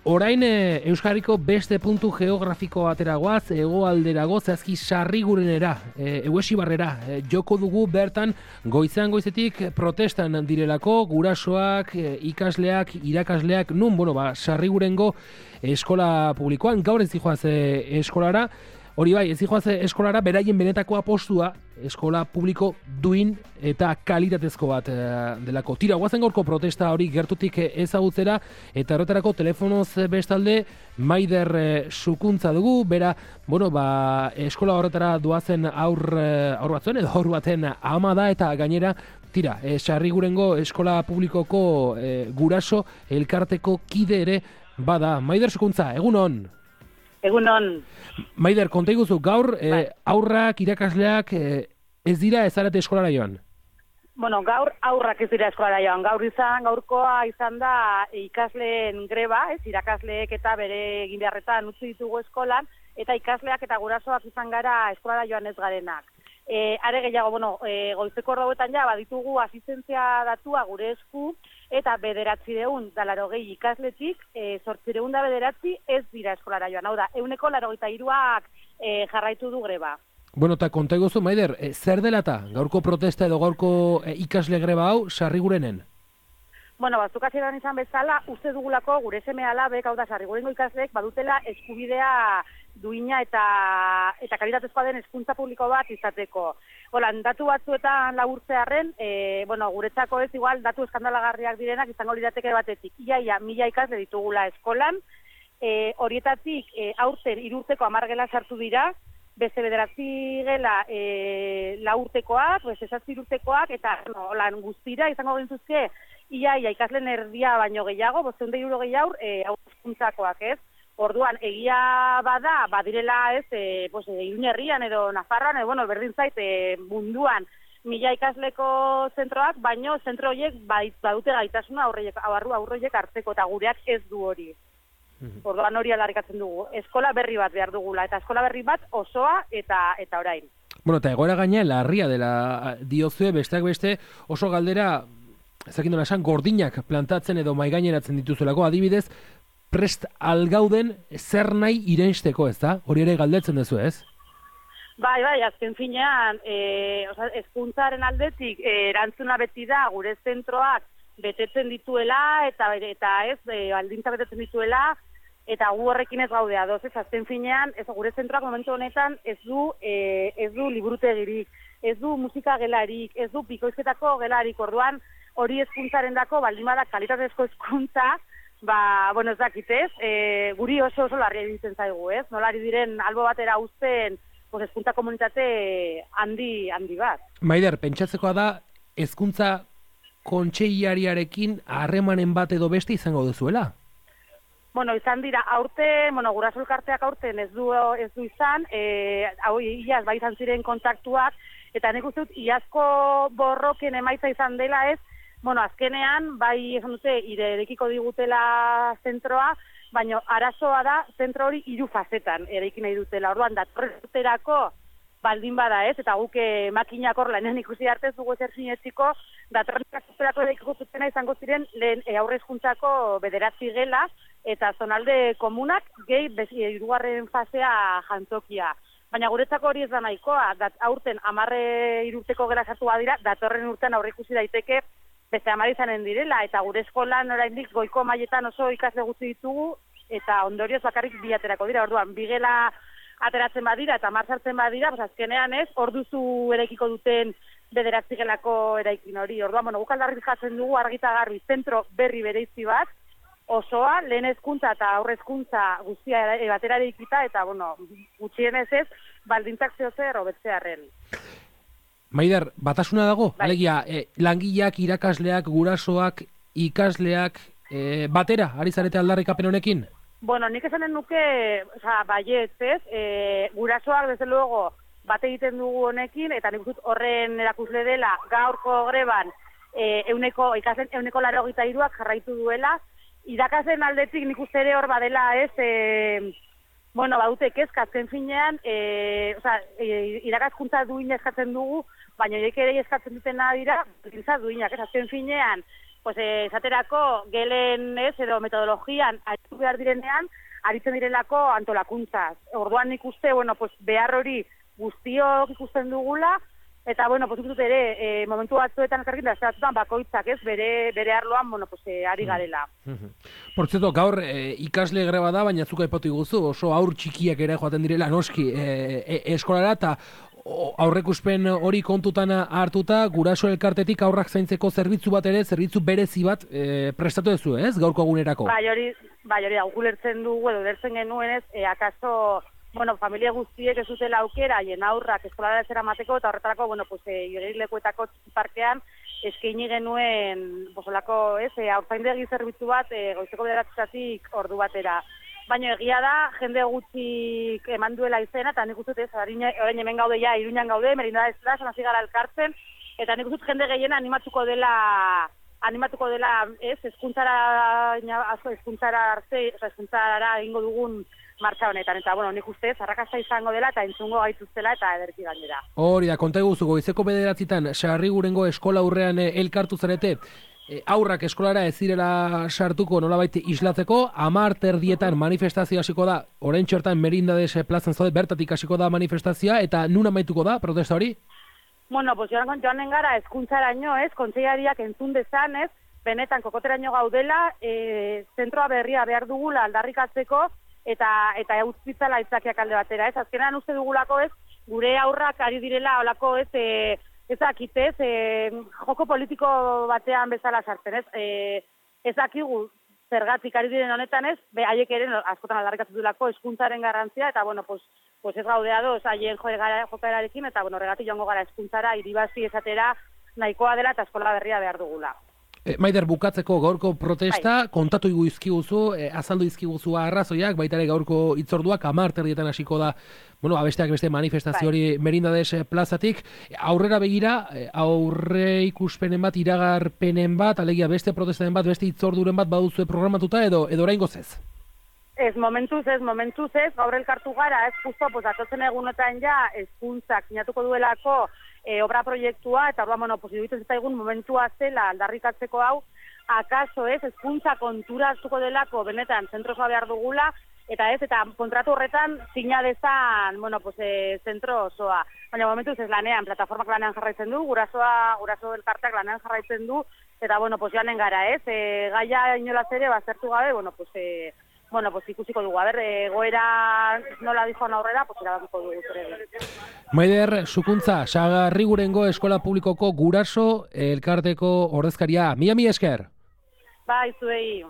Orain Euskarriko beste puntu geografiko ateragoaz, hegoalderago zehazki Sarrigurenera, Eguesibarrera, joko dugu bertan goizean goizetik protestan direlako, gurasoak, ikasleak, irakasleak, nun, Sarrigurengo eskola publikoan, gaur ez zijoaz eskolara, hori bai, ez zijoaz eskolara, beraien benetako apostua, eskola publiko duin eta kalitatezko bat delako. Tira, guazen gorko protesta hori gertutik ezagutzera, eta horretarako telefonoz bestalde Maider Sukuntza dugu, bera, eskola horretara doazen aur batzuen, edo aur baten ama da, eta gainera, tira, Sarrigurengo eskola publikoko guraso elkarteko kide ere bada. Maider Sukuntza, egunon! Egunon. Maider, konta iguzu, gaur aurrak, irakasleak ez dira ez zarete eskolara joan? Gaur aurrak ez dira eskolara joan. Gaurkoa izan da ikasleen greba, irakasleek eta bere egin beharretan utzi ditugu eskolan, eta ikasleak eta gurasoak izan gara eskolara joan ez garenak. Are gehiago, goizeko orduetan ja, baditugu asistentzia datua gure esku, eta 980 ikasletik, 809 ez dira eskolara joan. Hau da, 183ak jarraitu du greba. Eta konta egozu, Maider, zer dela eta gaurko protesta edo gaurko ikasle greba hau Sarrigurenen? Batzuk hasieran izan bezala, uste dugulako gure seme alabek, hau da, Sarrigurengo ikasleek badutela eskubidea duina eta kalitatezkoa den hezkuntza publiko bat izateko. Datu batzuetan laburtzearren, guretzako ez igual datu eskandalagarriak direnak izango lirateke batetik. Ia 1000 ikasle ditugula eskolan, horietatik aurten 3 urteko 10 gela sartu dira, beste 9 gela 4 urtekoak, beste 7 urtekoak, eta guztira izango gintzuzke, ia ikasleen erdia baino gehiago, 560 aur hezkuntzakoak, ez? Orduan, egia badirela ez, Irun herrian edo Nafarroan, berdin zait munduan 1000 ikasleko zentroak, baino zentro horiek badute gaitasuna aurroiek hartzeko, eta gureak ez du hori. Orduan hori aldarrikatzen dugu. Eskola berri bat behar dugula, eta eskola berri bat osoa eta orain. Eta egoera gaina larria dela diozue, besteak beste oso galdera, ezakindu esan, gordinak plantatzen edo maigaineratzen dituzuelako, adibidez, prest algauden zer nahi irensteko, ez da? Hori ere galdetzen duzu, ez? Bai, azken finean, hezkuntzaren aldetik erantzuna beti da gure zentroak betetzen dituela eta ez, baldintza betetzen dituela, eta gu horrekin ez gaude ados, ez azken finean, gure zentroak momentu honetan ez du liburutegirik, ez du musika gelarik, ez du bikoizketako gelarik, orduan hori hezkuntzaren dako baldin bada kalitatezko hezkuntza, ez dakitez, guri oso larria iruditzen zaigu, ez? Nolari diren albo batera uzten hezkuntza komunitate handi bat. Maider, pentsatzekoa da hezkuntza kontseilariarekin harremanen bat edo beste izango duzuela? Izan dira, aurten, guraso elkarteak aurten ez du izan, iaz bai izan ziren kontaktuak, eta nik uste dut iazko borroken emaitza izan dela ez, azkenean, bai esan dute, irekiko digutela zentroa, baina arazoa da, zentro hori 3 fasetan erekin nahi dutela. Orduan, datorrezterako baldin bada ez, eta guke makinak hor lanean ikusi arte ez dugu ezer sinetziko, datorrezterako erekiko zutena izango ziren lehen aurre hezkuntzako 9 gela, eta zonalde komunak gehi 3. fasea jantzokia. Baina guretzako hori ez da nahikoa, aurten 10 urteko gela sartu badira, datorren urtean aurre ikusi daiteke beste 10 izanen direla, eta gure eskolan oraindik goiko mailetan oso ikasle gutxi ditugu, eta ondorioz bakarrik 2 aterako dira. Orduan, 2 gela ateratzen badira eta 10 sartzen badira, azkenean ez, orduzu erekiko duten 9 gelako eraikin hori. Orduan, guk aldarrikatzen dugu argita garbi zentro berri bereizi bat, osoa, lehen hezkuntza eta aurre hezkuntza guztia batera eraikita, eta gutxienez ez, baldintzak zehozer hobetzearren. Maider, batasuna dago? Alegia, langileak, irakasleak, gurasoak, ikasleak, batera, ari zarete aldarrikapen honekin? Nik esanen nuke, baietz ez, gurasoak, desde luego, bate egiten dugu honekin, eta nik dut horren erakusle dela, gaurko greban, ikasleen 183ak jarraitu duela, irakasleen aldetik nik uste ere hor badela ez, badute kezka, azken finean, irakaskuntza duina eskatzen dugu, baina horiek ere eskatzen dutena dira, baldintza duinak, azken finean, pues esaterako gelen edo metodologian aritu behar direnean, aritzen direlako antolakuntzaz. Orduan nik uste, bueno, pues behar hori guztiok ikusten dugula, eta, bueno, pues ikutut ere, momentu batzuetan ezarkin da, batzuetan bakoitzak, ez, bere arloan, bueno, pues ari garela. Por cierto, gaur ikasle greba da, baina zuka aipatu iguzu, oso aur txikiak ere joaten direla noski eskolara, eta aurreikuspen hori kontutan hartuta, guraso elkartetik aurrak zaintzeko zerbitzu bat ere, zerbitzu berezi bat prestatu duzu, ez, gaurko egunerako? Bai, hori ulertzen dugu, edo ulertzen genuen ez, akaso, bueno, familia guztiek ez dutela aukera, haien aurrak eskolara ez eramateko, eta horretarako, bueno, pues, igerilekuetako parkean, eskaini genuen, bosolako, ez, aurzaindegi zerbitzu bat, goizeko 9:00 ordu batera. Baina egia da, jende gutxik eman duela izena, eta nik uste, orain hemen gaude ja, Iruñan gaude, Merinda ez da, hasi gara elkartzen, eta nik uste jende gehien animatuko dela, ez, hezkuntzara egingo dugun martxa honetan, eta, bueno, nik uste, arrakasta izango dela, eta entzungo gaituztela, eta ederki gainera. Hori da, konta eguzu, goizeko 9:00 Sarrigurengo eskola aurrean elkartu zarete, aurrak eskolara ez direla sartuko nolabait islatzeko, 10:30 manifestazioa hasiko da, orain txortan Merindades plazan zaude, bertatik hasiko da manifestazioa, eta nun amaituko da protesta hori? Bueno, pues joanen gara hezkuntzaraino, ez, kontseilariak entzun dezan, ez, benetan kokoteraino gaudela, zentroa berria behar dugula aldarrikatzeko, eta eutzpitzala itzakiak alde batera, ez, azkenan uste dugulako, ez, gure aurrak ari direla olako, ez, ezakitez, joko politiko batean bezala sartzen, ez, ezakigu zergatik ari diren honetan, ez, haiek ere askotan aldarrikatzen dulako hezkuntzaren garrantzia, eta, bueno, pues ez gaudea doz, haien jokaerarekin, eta, bueno, horregatik joango gara hezkuntzara, iribazi esatera nahikoa dela, eta eskola berria behar dugula. Maider, bukatzeko gaurko protesta, kontatu izkiguzu, azaldu izkiguzu arrazoiak, baita ere gaurko hitzorduak 10:30 hasiko da, bueno, besteak beste manifestazio hori Merindades plazatik, aurrera begira, aurre ikuspenen bat, iragarpenen bat, alegia beste protestaren bat, beste hitzorduren bat baduzue programatuta edo oraingoz ez? Ez, momentuz ez, gaur elkartu gara, ez, justo, pues, atotzen egunetan ja, hezkuntzak sinatuko duelako, obra proiektua, eta orduan, bueno, iruditzen zaigun momentua zela aldarrikatzeko hau, akaso ez, hezkuntza kontura hartuko delako, benetan, zentro osoa behar dugula, eta ez, eta kontratu horretan sina dezan, bueno, zentro osoa. Baina momentuz ez lanean, plataformak lanean jarraitzen du, guraso elkarteak lanean jarraitzen du, eta, bueno, joanen gara, ez, gaia inolaz ere, bazertu gabe, bueno, ikusiko dugu, a ber, goera nola dijoan aurrera, erabakiko dugu zure. Maider, Sukuntza, Sarrigurengo eskola publikoko guraso elkarteko ordezkaria. Mila esker. Bai, zuei.